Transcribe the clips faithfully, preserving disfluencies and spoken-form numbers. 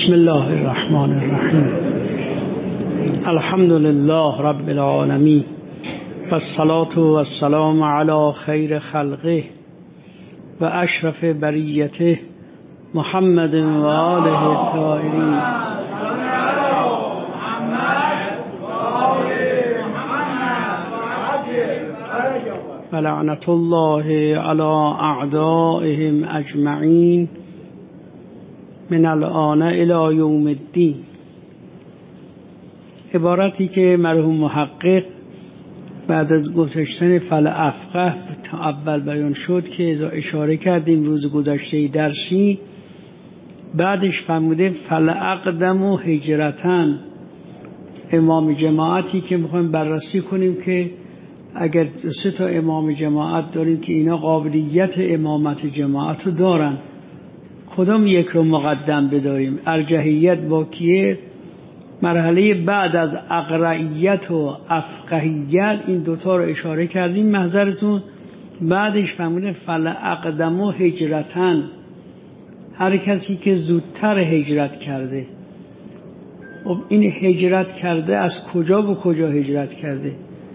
بسم الله الرحمن الرحیم. الحمد لله رب العالمین و الصلاة و السلام علی خیر خلقه و اشرف بریته محمد و آله الطاهرین. و لعنت الله علی اعدائهم اجمعین من الآن الی یوم الدین. عبارتی که مرحوم محقق بعد از گذاشتن فلافقه تا اول بیان شد که اشاره کردیم روز گذشته درسی، بعدش فرموده فلاقدم و هجرتن. امام جماعتی که میخوایم بررسی کنیم که اگر سه تا امام جماعت داریم که اینا قابلیت امامت جماعت رو دارن، کدام یک رو مقدم بداریم؟ ارجحیت با کیه؟ مرحله بعد از اقرعیت و افقهیت این دوتا رو اشاره کردیم محضرتون. بعدش فرموده فلاقدم و هجرتن، هر کسی که زودتر هجرت کرده. خب این هجرت کرده از کجا به کجا هجرت کرده؟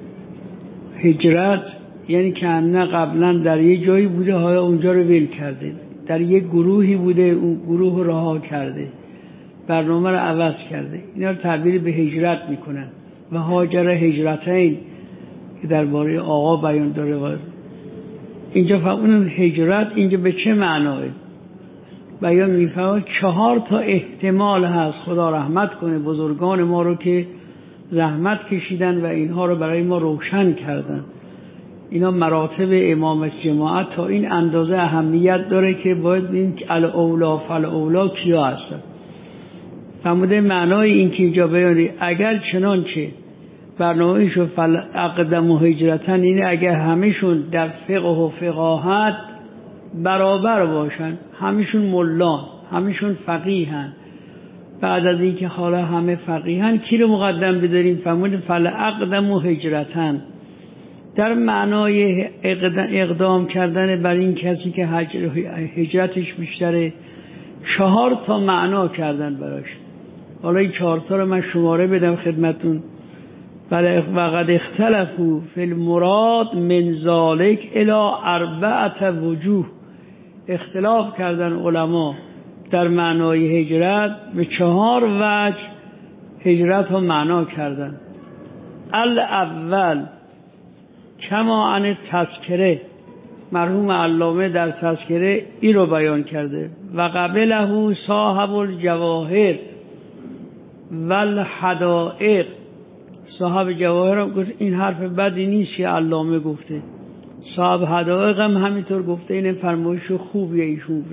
هجرت یعنی که نه قبلا در یه جایی بوده حالا اونجا رو ول کرده، در یک گروهی بوده اون گروه رو رها کرده، برنامه رو عوض کرده. اینا رو تعبیر به هجرت میکنن. و هاجر هجرتین که درباره آقا بیان داره. و اینجا فهمون هجرت اینجا به چه معناه بیان میفهمه؟ چهار تا احتمال هست. خدا رحمت کنه بزرگان ما رو که زحمت کشیدن و اینها رو برای ما روشن کردن. اینا مراتب امامت جماعت تا این اندازه اهمیت داره که باید ببینیم که الاولا فالاولا کیا هستن. فرموده معنای این که اینجا بیانی اگر چنانچه برنامه‌شو فلاقدم و هجرتن، اینه اگر همشون در فقه و فقاهت برابر باشن، همشون ملان، همشون فقیهن، بعد از اینکه حالا همه فقیهن کی رو مقدم بداریم؟ فرموده فلاقدم و هجرتن در معنای اقدام کردن بر این کسی که هجرتش بیشتره. چهار تا معنا کردن براش. حالا این چهار تا رو من شماره بدم خدمتون. وقد اختلفوا فی المراد من ذالک الی اربعه وجوه. اختلاف کردن علما در معنای هجرت به چهار وجه هجرت رو معنا کردن. الاول کما عن تذکره، مرحوم علامه در تذکره این رو بیان کرده. و قبله صاحب الجواهر و الحدائق. صاحب جواهر هم گفت این حرف بدی نیست که علامه گفته. صاحب حدائق هم همینطور گفته. این فرمایش خوبیه ایشون.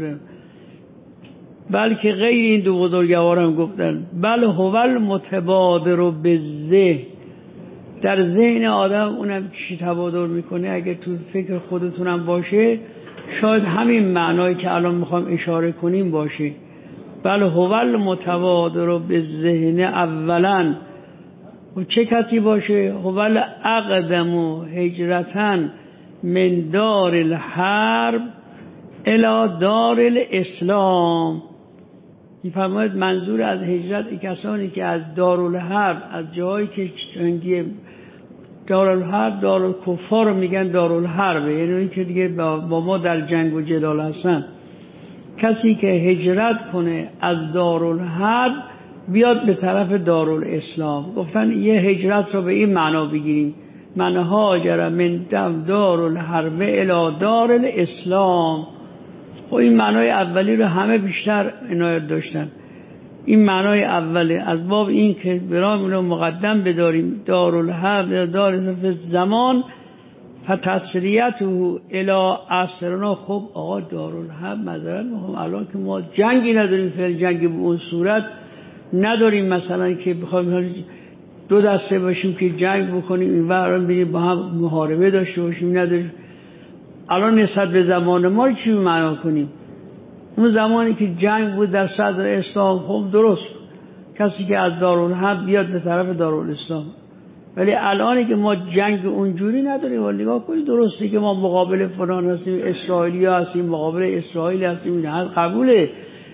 بلکه غیر این دو بزرگوار هم گفتن بل هو المتبادر بالذهن. در ذهن آدم اونم چی تبادر میکنه، اگه تو فکر خودتونم باشه شاید همین معنایی که الان میخوام اشاره کنیم باشه. بل هو المتبادر بالذهن اولا. و چه کسی باشه؟ هو الاقدم و هجرتن من دار الحرب الی دار الاسلام. میفرماید منظور از هجرت ای کسانی که از دارالحرب، از جایی که جنگی دارالحرب، دارالکفار رو میگن دارالحرب، یعنی این که دیگه با ما در جنگ و جدال هستن. کسی که هجرت کنه از دارالحرب بیاد به طرف دارالاسلام. گفتن یه هجرت رو به این معنا بگیریم، من هاجر من دارالحرب الی دارالاسلام. خب این معنای اولی رو همه بیشتر عنایت داشتن. این معنای اولی از باب این که برامون رو مقدم بداریم دارالحرب یا دارالحرب زمان فتسریته الی عصرنا. خب آقا دارالحرب معذرت میخوام الان که ما جنگی نداریم، فعلا جنگی به اون صورت نداریم، مثلا که بخوایم دو دسته باشیم که جنگ بکنیم این ور بریم با هم محاربه داشته باشیم، نداریم. الان نسبت به زمان ما چی معنا کنیم؟ اون زمانی که جنگ بود در صدر اسلام، خب درست کسی که از دارالحرب بیاد به طرف دارالاسلام. ولی الانی که ما جنگ اونجوری نداریم، ولی نگاه کنید درسته که ما مقابل فلان هستیم، اسرائیلی هستیم، مقابل اسرائیل هستیم، این قبوله.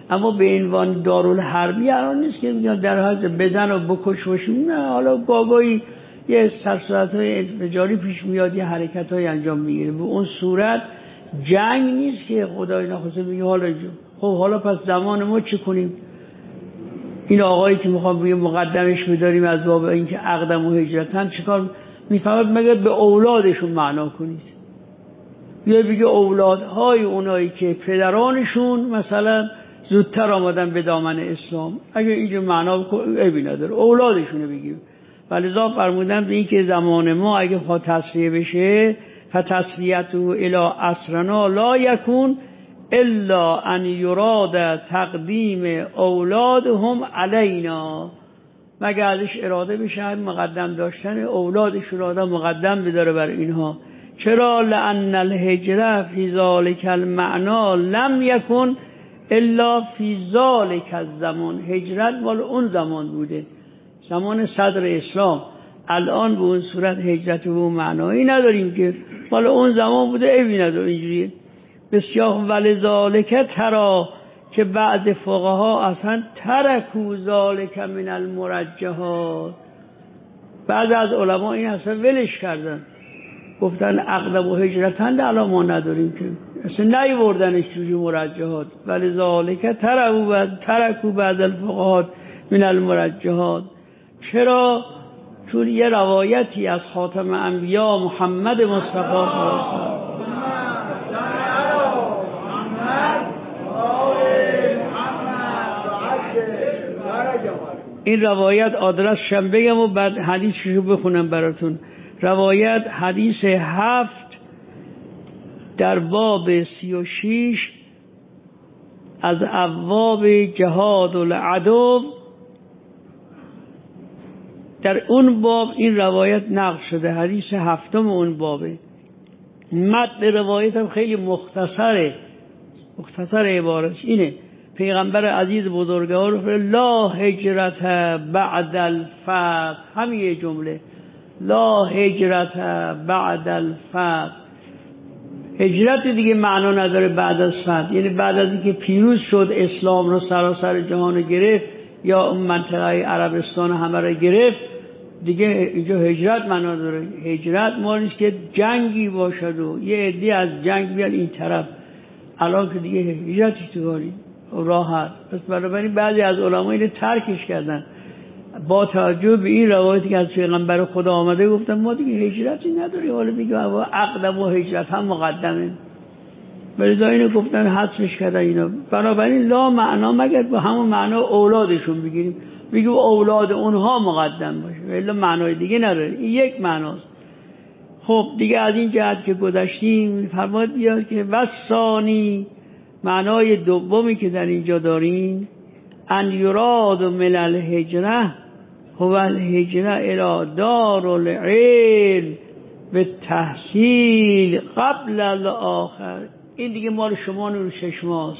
اما به عنوان دارالحربی الان نیست که میگن در حد بزن و بکش باشیم. نه، حالا گاگایی یه سرصورت‌های انفجاری پیش میاد، یه حرکت‌های انجام میگیره. به اون صورت جنگ نیست که خدای نخواسته میگه حالا جو. خب حالا پس زمان ما چه کنیم؟ این آقایی که میخوام بگه مقدمش می‌داریم از باب اینکه اقدم و هجرتن، چیکار میفهمد؟ مگه به اولادشون معنا کنید، یا بگه اولادهای اونایی که پدرانشون مثلا زودتر آمدن به دامن اسلام، اگه اینجا معنا عیبی نداره، اولادشونو بگیم. ولذا فرمودن به این که زمان ما اگه خواهد تصریح بشه، فتسلیته الی عصرنا لا یکون الا ان یراد تقدیم اولادهم علینا، مگه ازش اراده بشه مقدم داشتن اولادشون رو آدم مقدم بداره بر اینها. چرا؟ لأن الهجره فی ذالک المعنا لم یکن الا فی ذالک الزمان، هجرت مال اون زمان بوده، زمان صدر اسلام. الان به اون صورت هجرت به اون معنایی نداریم که مال اون زمان بوده، عیبی نداره اینجوریه. بسیار ولذالک ترا که بعد فقها اصلا ترکو ذالک من المرجحات، بعض از علما این اصلا ولش کردن، گفتن عقد و هجرتن الان ما نداریم که اصلا نیوردنش توی مرجحات. ولذالک ترکو بعد ترکو بعد الفقهات من المرجحات. چرا؟ چون یه روایتی از خاتم انبیا محمد مصطفی این روایت آدرسشم بگم و بعد حدیثشو بخونم براتون. روایت حدیث هفت در باب سی و شیش از ابواب جهاد العدو، در اون باب این روایت نقل شده، حدیث هفتم اون بابه. متن روایت هم خیلی مختصره، مختصر عبارتش اینه: پیغمبر عزیز بزرگوار لا هجرت بعد الفتح، همین جمله لا هجرت بعد الفتح. هجرت دیگه معنا نداره بعد از فتح، یعنی بعد از اینکه پیروز شد اسلام رو سراسر جهان گرفت یا اون منطقه عربستان همه رو گرفت، دیگه اینجا هجرت معنا داره. هجرت ما نیست که جنگی باشد و یه عده‌ای از جنگ بیان این طرف، الان که دیگه هجرتی تو کاری راحت. پس بنابراین بعضی از علما اینو ترکش کردن با توجه به این روایتی که از پیغمبر خدا آمده، گفتن ما دیگه هجرتی نداریم، حالا میگه عقد و هجرت هم مقدمه. بلذا اینو گفتن حذفش کردن اینا. بنابراین لا معنا مگر با همون معنا اولادشون بگیریم، بگیم اولاد اونها مقدم باشه، الا معنای دیگه نداره، این یک معناست. خب دیگه از این جهت که گذشتیم، فرمود بیاد که وثانی، معنای دومی که در اینجا داریم، ان یراد من الهجره هو الهجره الی دار العلم به تحصیل قبل الاخر. این دیگه مال شما نور چشماست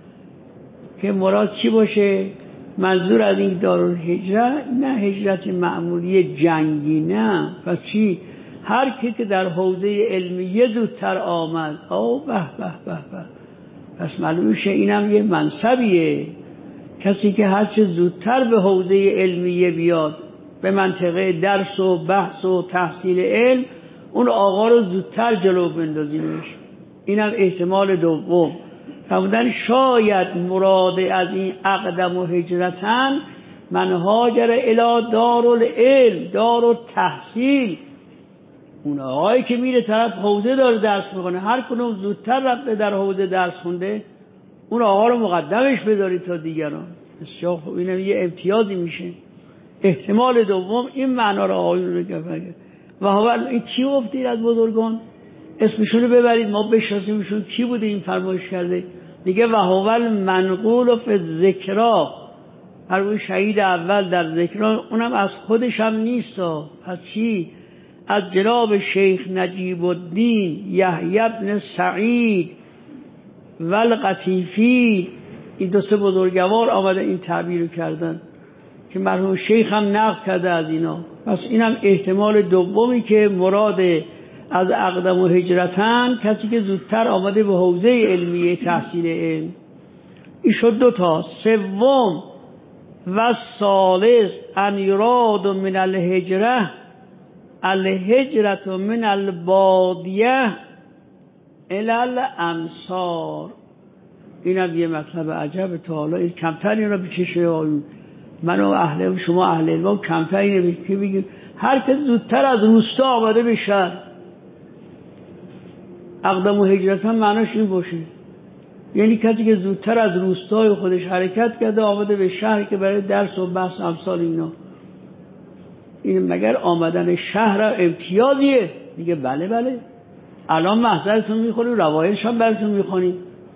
که مراد چی باشه. منظور از این دارالهجره نه هجرت معمولی جنگی، نه. پس چی؟ هر کی که در حوزه علمیه زودتر آمد، او به به به به، پس معلومه اینم یه منصبیه. کسی که هرچه زودتر به حوزه علمیه بیاد، به منطقه درس و بحث و تحصیل علم، اون آقا رو زودتر جلو بندازیمش. اینم احتمال دوم. فرمودن شاید مراد از این اقدم و هجرتن من هاجر الی دارالعلم، دارالتحصیل. اون آقایی که میره طرف حوزه داره درس میکنه، هر کنون زودتر رفته در حوزه درس خونده، اون آقا رو مقدمش بداری تا دیگران. بسیار خوب، اینم یه امتیازی میشه. احتمال دوم این معنا رو آقایون رو گفت. و حالا این کی گفتید از بزرگان؟ اسمشون رو ببرید ما بشناسیمشون کی بوده این فرمایش کرده. دیگه و هو المنقول فی الذکرا، هر اون شهید اول در ذکرا، اونم از خودش هم نیست. پس چی؟ از جناب شیخ نجیب الدین یحیی بن سعید و القطیفی، این دو سه بزرگوار آمده این تعبیر رو کردن که مرحوم شیخ هم نقل کرده از اینا. پس اینم احتمال دومی که مراد از اقدم و هجرتن کسی که زودتر آمده به حوزه علمیه تحصیل علم. این شد دو تا. سوم و ثالث ان یراد من الهجره الهجرت من البادیه الی الامصار. این هم یه مطلب عجب، تا حالا کمتر این را بچشه. من و اهل شما اهل علم کمتر اینه که بگیم هر کس زودتر از روستا آمده به شهر. اقدم و هجرت هم معناش این باشه، یعنی کسی که زودتر از روستای خودش حرکت کرده آمده به شهر که برای درس و بحث امثال اینا. این مگر آمدن شهر امتیازیه؟ میگه بله بله. الان محضرتون میخونیم، روایتش هم براتون میخونیم،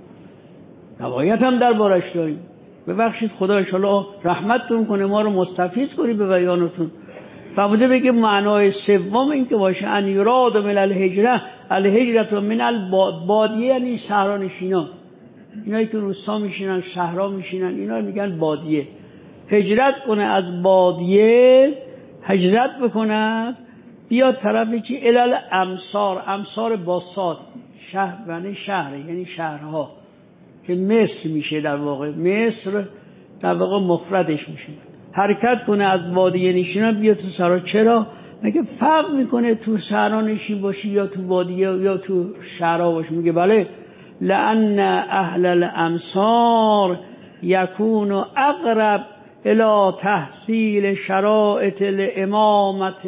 روایت هم در بارش داریم. ببخشید خدا انشاءالله رحمتتون کنه، ما رو مستفیض کنی به بیانتون. فرموده بگه معنای سوم این که باشه ان یراد من الهجره الهجرت من البادیه، یعنی صحرا نشینا، اینایی که روستا میشینن صحرا میشینن اینا میگن بادیه. هجرت کنه از بادیه، هجرت بکنه بیاد طرف چی؟ الی امصار. امصار باسات، شهر یعنی شهر یعنی شهرها که مصر میشه در واقع، مصر در واقع مفردش میشه. حرکت کنه از بادیه نشینان بیاد تو صحرا. چرا؟ مگه فرق میکنه تو صحرا نشین باشی یا تو بادیه یا تو صحرا باشی؟ میگه بله. لأن اهل الامصار یکون اقرب الى تحصیل شرائط الامامت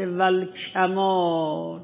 والکمال.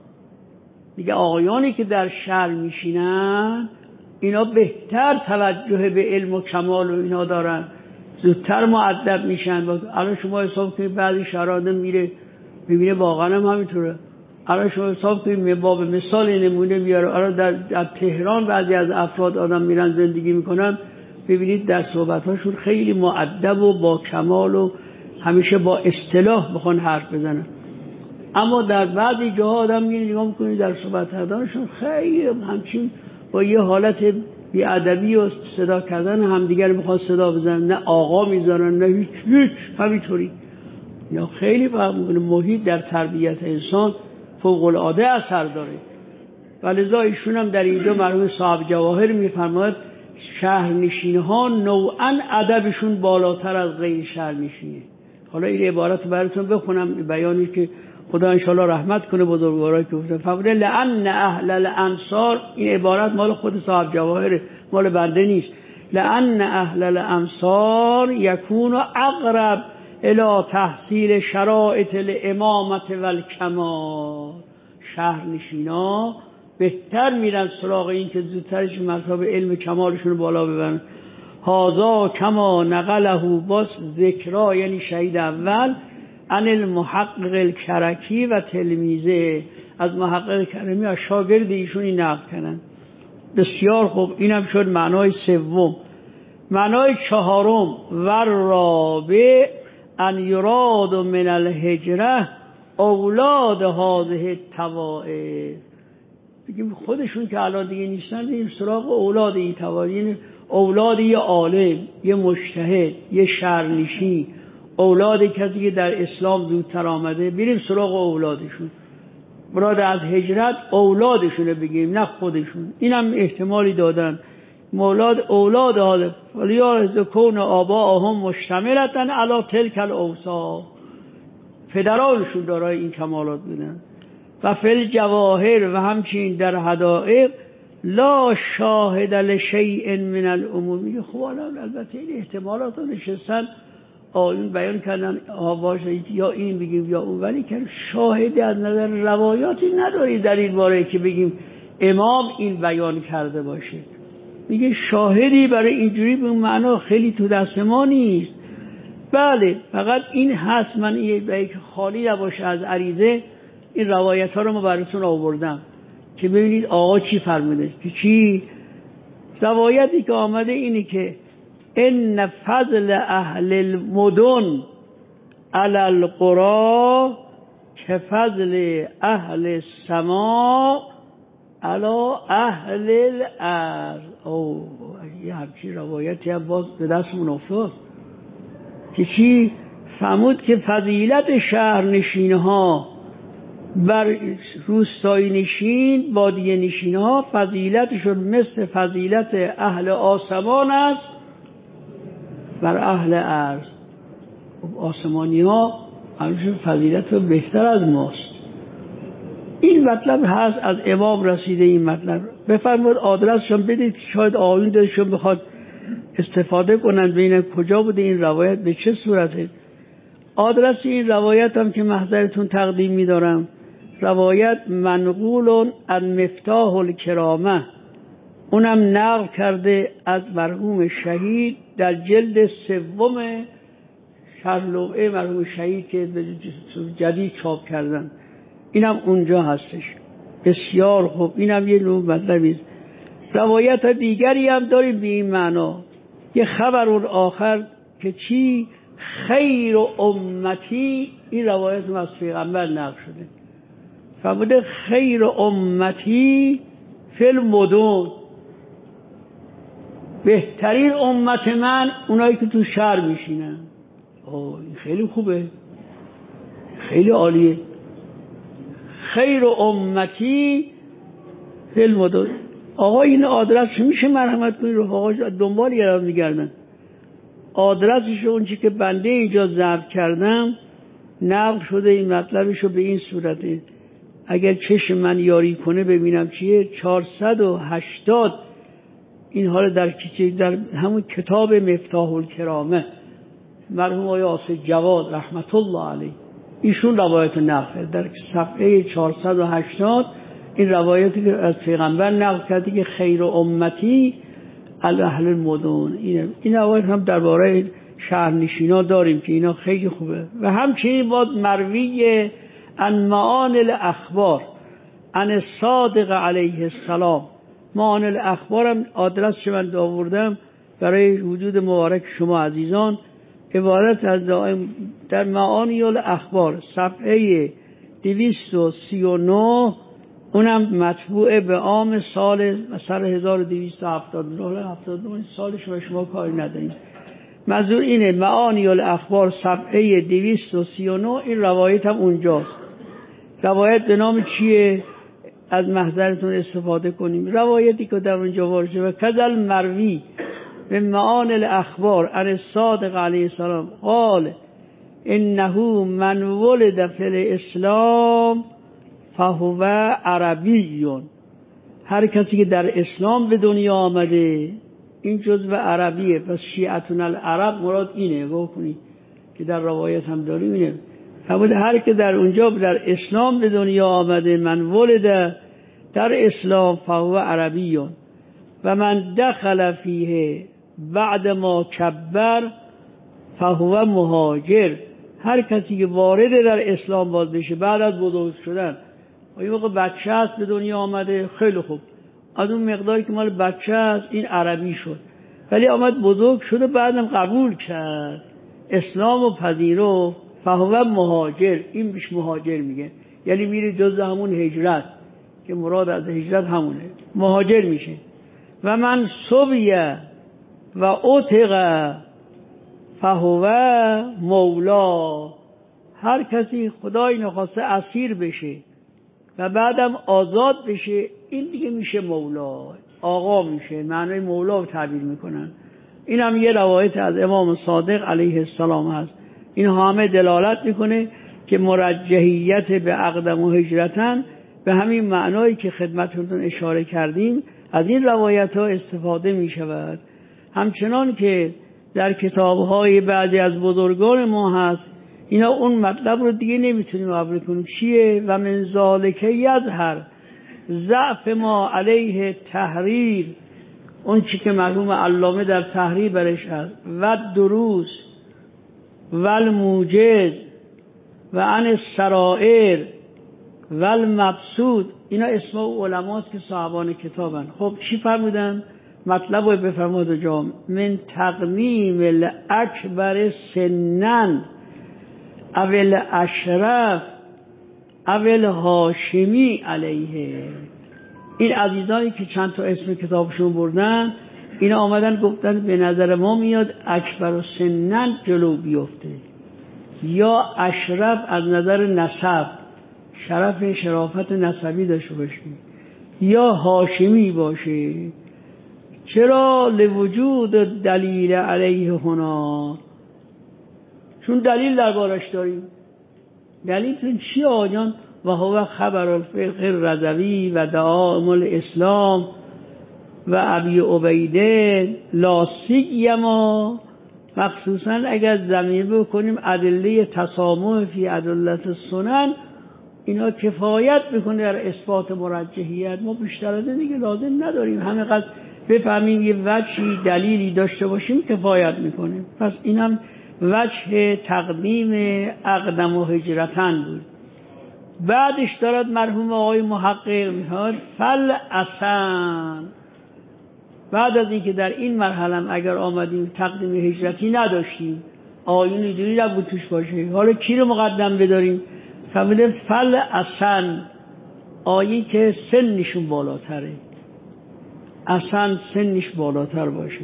میگه آقایانی که در شهر میشینن اینا بهتر توجه به علم و کمال و اینا دارن، زودتر مؤدب میشن. الان شما حساب کنید بعضی شهرآدم میره میبینه واقعا هم همینطوره. الان شما حساب کنید باب مثال نمونه بیاره. الان در, در تهران بعضی از افراد آدم میرن زندگی میکنن، ببینید در صحبتاشون خیلی مؤدب و با کمال و همیشه با اصطلاح بخوان حرف بزنن. اما در بعضی جاها آدم میره نگاه میکنید در صحبتاشون خیلی همچین با یه حالت بی‌ادبی و صدا کردن همدیگر میخواد صدا بزنن، نه آقا میذارن نه هیچ هیچ همینطوری. یا خیلی فرق میکنه. محیط در تربیت انسان فوق العاده اثر داره. ولذا ایشون هم در اینجا مرحوم صاحب جواهر میفرماید شهرنشین‌ها نوعاً ادبشون بالاتر از غیر شهرنشینه. حالا این عبارت رو براتون بخونم، بیانی که خدا انشاءالله رحمت کنه بزرگوارایی که گفتن. فرموده لأن اهل الامصار، این عبارت مال خود صاحب جواهر، مال بنده نیست. لأن اهل الامصار یکون اقرب الی تحصیل شرائط الامامت والکمال. شهرنشینا بهتر میرن سراغ این که زودترش مرتبه علم کمالشون بالا ببرن. هازا کما نقله باس ذکرا، یعنی شهید اول عن المحقق الکرکی و تلمیزه، از محقق کرمی از شاگرد ایشونی نقل کردن. بسیار خوب. اینم شد معنای سوم. معنای چهارم و رابع ان یراد من الهجره اولاد هذه الطوائف. بگیم خودشون که الان دیگه نیستن، بریم سراغ اولاد این طوائف، یعنی اولاد یه عالم، یه مجتهد، یه شهرنشین، اولاد کسی که در اسلام زودتر آمده، بریم سراغ اولادشون. مراد از هجرت اولادشونه بگیم نه خودشون. اینم احتمالی دادن مولاد اولاد حاله ولیارز کون آباهم مشتملتن علی تلک الاوصاف، پدرانشون دارای این کمالات بودن. و فل جواهر و همچنین در حدائق لا شاهد لشیء من العموم. میگه خب البته این احتمالات رو نشستن آیون بیان کردن آواش یا این بگیم یا اون، ولی که شاهدی از نظر روایاتی نداری در این باره که بگیم امام این بیان کرده باشه. میگه شاهدی برای اینجوری به معنا خیلی تو دست ما نیست. بله فقط این هست، من این که خالی نباشه از عریضه این روایت ها رو ما براتون آوردم که ببینید آقا چی فرموده. که چی؟ روایتی که آمده اینه که ان فضل اهل المدن علی القرى که فضل اهل السماء علی اهل الارض. او یه همچین روایتی هم باز به دستمون افتاد که چی؟ فرمود که فضیلت شهرنشین ها بر روستایی نشین بادیه نشین ها فضیلتشون مثل فضیلت اهل آسمان است بر اهل ارض. آسمانی ها همشون فضیلت و بهتر از ماست. این مطلب هست، از امام رسیده این مطلب. بفرمود آدرسشون بدید، شاید آیون دلشون بخواد استفاده کنند ببینن کجا بوده این روایت، به چه صورته. آدرس این روایت هم که محضرتون تقدیم می‌دارم، روایت منقول از مفتاح الکرامه، اونم نقل کرده از مرحوم شهید در جلد سوم شرح لوحه مرحوم شهید که جدید چاپ کردن، اینم اونجا هستش. بسیار خوب، اینم یه نوع مطلبی. روایت دیگری هم داریم به این معنا، یه خبر آخر که چی خیر و امتی، این روایت از پیغمبر نقل شده. فرموده خیر و امتی فی المدن، بهترین امت من اونایی که تو شهر میشینن. اوه این خیلی خوبه، خیلی عالیه. خیر و امتی فی المدن. آقا این آدرس میشه مرحمت کنید، رفقاش دنبال یارم میگردن. آدرسش اون چی که بنده اینجا ضبط کردم نقل شده، این مطلبشو به این صورته، اگر چشم من یاری کنه ببینم چیه. چهارصد و هشتاد این حال در کیچه در همون کتاب مفتاح الکرامه مرحوم آقای آصف جواد رحمت الله علیه ایشون روایت نقل در صفحه چهارصد و هشتاد این روایتی که از پیغمبر نقل کرده که خیر امتی اهل المدن. این این روایت هم درباره شهرنشینا داریم که اینا خیلی خوبه. و همچنین باز مروی عن معان الاخبار عن الصادق علیه السلام. معان الاخبار هم آدرس که من آوردم برای وجود مبارک شما عزیزان، عبارت از در معانی الاخبار صفحه دویست و سی و نه، اونم مطبوع به عام سال مثلا هزار و دویست و هفتاد و نه هفتاد و نه سالش و شما کاری نداریم. منظور اینه معانی الاخبار صفحه دویست و سی و نه، این روایت هم اونجاست. روایت به نام چیه؟ از محضرتون استفاده کنیم. روایتی که در اونجا وارد شده و کذل مروی به معانی الاخبار عن الصادق علیه السلام قال انه من ولد فی الاسلام فهو عربیون. هر کسی که در اسلام به دنیا آمده این جزء عربیه. پس شیعتون العرب مراد اینه، بکنی که در روایت هم داریم اینه. فرمود هر که در اونجا در اسلام به دنیا آمده، من ولد در اسلام فهو عربیون و من دخل فیه بعد ما کبر فهو مهاجر. هر کسی که وارد در اسلام باز بشه بعد از بزرگ شدن، این موقع بچه هست به دنیا آمده، خیلی خوب، از اون مقداری که مال بچه هست این عربی شد، ولی آمد بزرگ شده بعدم قبول کرد اسلام و پذیرو، فهو مهاجر. این بیش مهاجر میگه، یعنی میره جز همون هجرت که مراد از هجرت همونه، مهاجر میشه. و من صبیه و اطغه فهو مولا. هر کسی خدای نخواسته اسیر بشه و بعدم آزاد بشه، این دیگه میشه مولا، آقا میشه. معنی مولا رو تعبیر میکنن. این هم یه روایت از امام صادق علیه السلام هست. این همه دلالت میکنه که مرجحیت به اقدم و هجرتن به همین معنایی که خدمتتون اشاره کردیم از این روایت ها استفاده میشود. همچنان که در کتاب‌های بعضی از بزرگان ما هست، اینا اون مطلب رو دیگه نمیتونیم عبر کنیم. چیه؟ و من ذالک یظهر ضعف ما علیه تحریر، اون چی که مرحوم علامه در تحریر برش هست، و دروس و الموجز و عن السرائر و المبسوط، اینا اسماء علماست که صاحبان کتابن. خب چی فرمودن؟ مطلب رو بفرماد جام من تقنیم الاکبر سنن اول اشرف اول هاشمی علیه. این عزیزانی که چند تا اسم کتابشون بردن، اینا آمدن گفتن به نظر ما میاد اکبر و سنن جلو بیفته، یا اشرف از نظر نسب، شرف شرافت نسبی داشته باشه، یا هاشمی باشه. چرا؟ لوجود دلیل علیه هنا، چون دلیل دربارش داریم. دلیلتون چیه آجان؟ و هو خبر الفقه الرضوی و دعائم الاسلام و ابی عبیده لا سیما، مخصوصا اگر ضمیمه بکنیم ادله تسامح فی ادله السنن، اینا کفایت میکنه در اثبات مرجحیت. ما بیشتر از این دیگه لازم نداریم، همینقدر بفهمیم یه وجهی دلیلی داشته باشیم کفایت میکنه. پس اینم وجه تقدیم اقدم و هجرتن بود. بعدش دارد مرحوم آقای محقق میاد فل اصلا، بعد از اینکه در این مرحله اگر آمدیم تقدیم هجرتی نداشتیم، آیون اینجوری نبود توش باشه، حالا کی رو مقدم بداریم؟ فهمیده فل اصلا، آیی که سنشون بالاتره، اصلا سنش بالاتر باشه.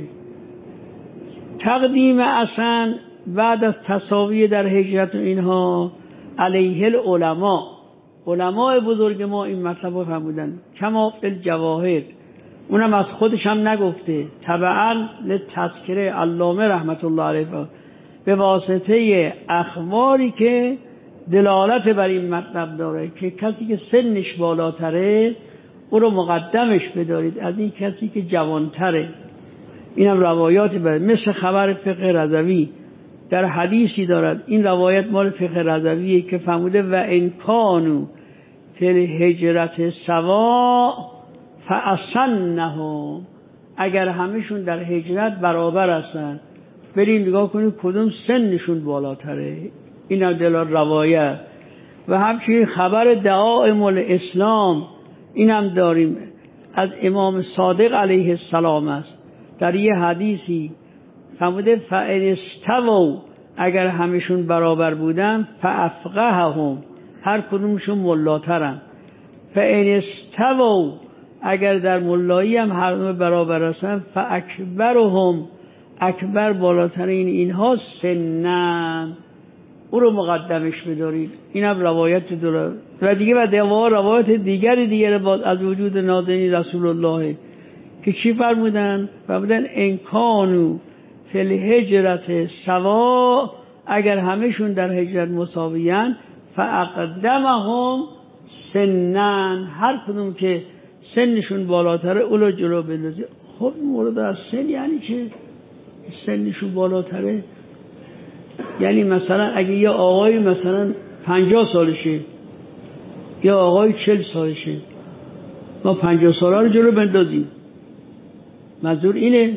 تقدیم اصلا بعد از تساوی در هجرت و اینها علیه العلماء، علماء بزرگ ما این مطلب رو فرمودن. کما فی الجواهر، اونم از خودش هم نگفته، تبعا لتذکره علامه رحمت الله علیه به واسطه اخباری که دلالت بر این مطلب داره که کسی که سنش بالاتره او رو مقدمش بدارید از این کسی که جوانتره. اینم روایاتی بر مثل خبر فقه رضوی در حدیثی دارد. این روایت مال فقه رضویه که فرموده و ان کانوا فی الهجرت سوا فاسنهم، اگر همشون در هجرت برابر هستن، بریم نگاه کنیم کدوم سنشون بالاتره. اینم دلال روایت. و همچنین خبر دعائم الاسلام اینم داریم از امام صادق علیه السلام است. در یه حدیثی فرموده فان استووا، اگر همشون برابر بودن، فافقههم، هر کدومشون ملاترن. فان استووا، اگر در ملایی هم هر دو برابر هستن، فاکبرهم، اکبر بالاترین اینها سنن، او رو مقدمش بدارید. این هم روایت داره. و دیگه و دیوار روایت دیگری دیگر باز از وجود نازنین رسول الله که چی فرمودن؟ فرمودن ان کانوا فی الهجرت سوا، اگر همشون در هجرت مساویان، فاقدمهم سنن، هر کدوم که سنشون بالاتره اولو جلو بندازی. خب مورد از سن یعنی چه؟ سنشون بالاتره یعنی مثلا اگه یه آقای مثلا پنجاه سالشه یا آقای چل سالشه، ما پنجاه ساله رو جلو بندازیم، منظور اینه؟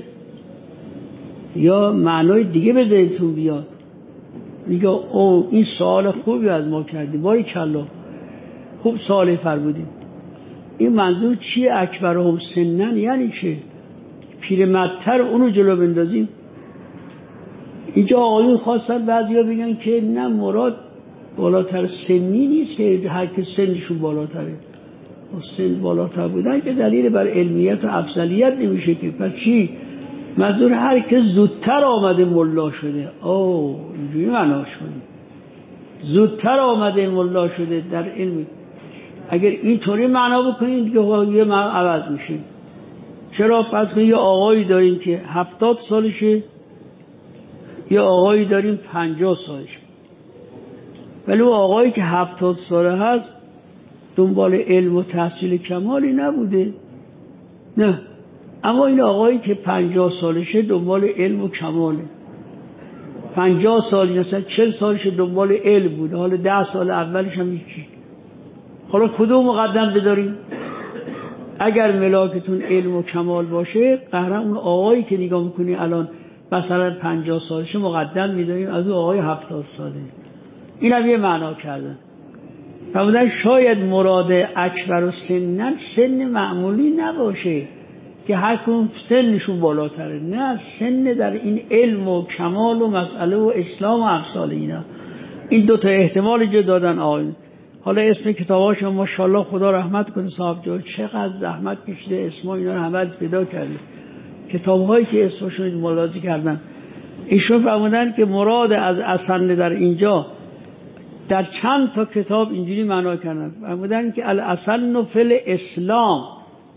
یا معنای دیگه بذارید بیاد میگه او این سوال خوبی از ما کردی، باری کلا خوب سوال فرمودیم. این منظور چیه؟ اکبرهم سنن یعنی چه؟ پیرمردتر اونو جلو بندازیم. اینجا آقایون خواستن بعضیا بگن که نه مراد بالاتر سنی نیست که هر که سنشون بالاتره، سن بالاتر بودن که دلیل بر علمیت و افضلیت نمیشه که. پس چی؟ منظور هر که زودتر آمده ملا شده. اوه اینجوری معنا شده، زودتر آمده ملا شده در علم. اگر اینطوری معنا بکنید دیگه یه معنا عوض میشه. چرا؟ پس یه آقایی داریم که هفتاد سالشه، یه آقایی داریم پنجاه سالشه، ولی اون آقایی که هفتاد ساله هست دنبال علم و تحصیل کمالی نبوده، نه، اما این آقایی که پنجاه سالشه دنبال علم و کماله. پنجاه سال مثلا چل سالش دنبال علم بوده، حالا ده سال اولش هم هیچی. حالا کدوم مقدم بداریم؟ اگر ملاکتون علم و کمال باشه، قهرم اون آقایی که نگاه میکنی الان مثلا پنجاه سالشه مقدم میداریم از اون آقای هفتاد ساله. این هم یه معنا کردن. فرمودن شاید مراد اکبر و سنن سن معمولی نباشه که هر کدوم سنشون بالاتره، نه، سن در این علم و کمال و مسئله و اسلام و امثال اینا. این دو تا احتمال جو دادن آقایون. حالا اسم کتاباش ماشاءالله خدا رحمت کنه صاحب جان، چقدر زحمت کشیده اسما اینا رو همه پیدا کرده، کتاب‌هایی که اسمشون ملاحظه کردن. ایشون فرمودن که مراد از اصل در اینجا در چند تا کتاب اینجوری معنا کردن. فرمودن که الاصل فی الاسلام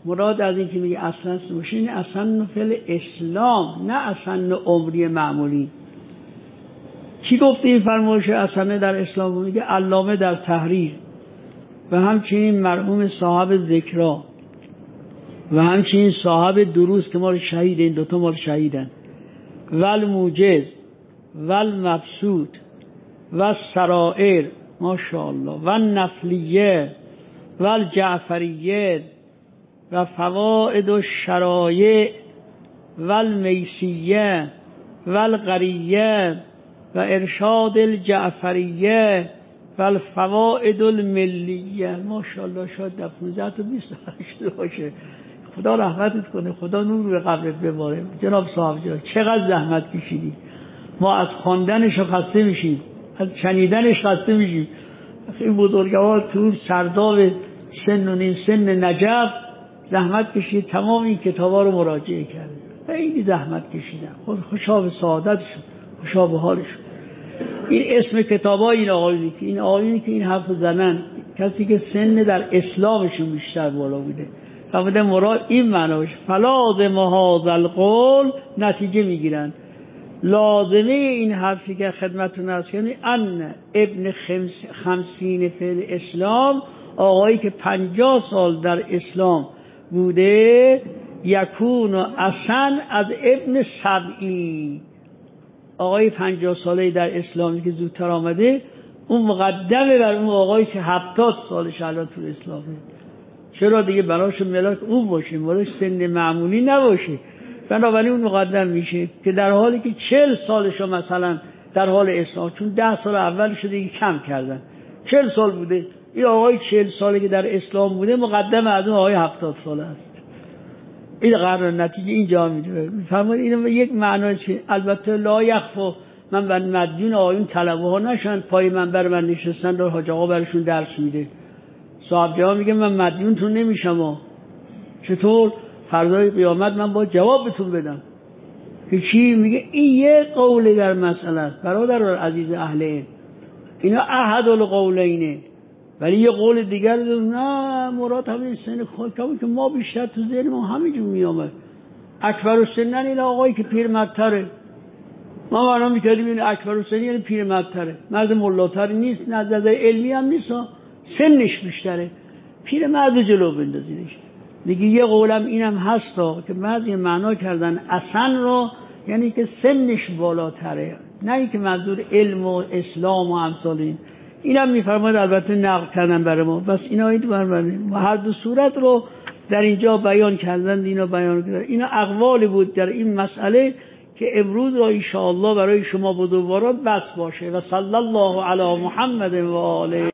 مراد از این که میگه اصلا باشه این اصلا فعل اسلام، نه اصلا عمری معمولی. کی گفته این فرمایش اصلا در اسلام؟ میگه علامه در تحریر و همچنین مرحوم صاحب ذکرا و همچنین صاحب دروس که ما رو شهید، این دوتا ما رو شهیدن، ول موجز ول مبسوط و سرائر ماشاءالله و نفلیه و جعفریه و فوائد و شرایع و المیسیه و القریه و ارشاد الجعفریه و الفوائد الملیه. ماشاءالله شاید در پانزده تا بیست تا باشه. خدا رحمتت کنه، خدا نور به قبرت بباره. جناب صاحب جان چقدر زحمت کشیدی، ما از خواندنش خسته میشیم، از شنیدنش خسته میشیم. این بزرگوار تو سرداب سن و نیم سن نجف زحمت کشید، تمام این کتابا رو مراجعه کرد، خیلی زحمت کشیدن. خود خوشا به سعادتشون، خوشا به حالشون. این اسم کتابا این آقایونی که این آقایونی که این حرف زنن، کسی که سن در اسلامشون بیشتر بالا بوده و بوده مراد این معناش فلازم هذا القول، نتیجه میگیرن. لازمه این حرفی که خدمتتون هست یعنی ان ابن خمس خمسین فی اسلام، آقایی که پنجاه سال در اسلام بوده، یکون اصلا از ابن سبعی، آقای پنجاه ساله در اسلامی که زودتر آمده، اون مقدمه بر اون آقایی که هفتاد سالش الان تو اسلامه. چرا دیگه براش ملاک اون باشه، ملاک سن معمولی نباشه، بنابراین اون مقدم میشه که در حالی که چهل سالشو مثلا در حال اسلام، چون ده سال اولش دیگه کم کردن، چهل سال بوده، این آقای چهل ساله که در اسلام بوده مقدم از اون آقای هفتاد ساله است. این قرار نتیجه اینجا میده. میفرمایید اینو یک معنی چه؟ البته لا یخفا، من بر مدیون آیون طلبه ها نشن، پای منبر من نشستن در حاج آقا برشون درس میده. صاحب جواب میگه من مدیونتون نمیشم ها. چطور؟ فردای قیامت من با جواب بهتون بدم. که چی؟ میگه این یه قول در مسئله است برادر عزیز اهل علم، اینا احد القولینه، ولی یه قول دیگر نه مراد همین سن خودم که ما بیشتر تو ذهن ما همینجور میامد. اکبر السنن این آقایی که پیرمردتره، ما معنا میکردیم این اکبر السنن یعنی پیرمردتره، مرد ملاتر نیست، نظر علمی هم نیست، سنش بیشتره، پیرمرد جلو بندازینش. دیگه یه قولم اینم هستا که بعضی معنا کردن اصلا رو یعنی که سنش بالاتره، نه اینکه منظور علم و اسلام و امثال این. اینم میفرماید البته نقل کردن برای ما، بس اینا این برمونیم و هر دو صورت رو در اینجا بیان کردن. اینا بیان کردن، اینا اقوالی بود در این مسئله که امروز را ان شاء الله برای شما بزرگواران بس باشه. و صلی الله علی محمد و آله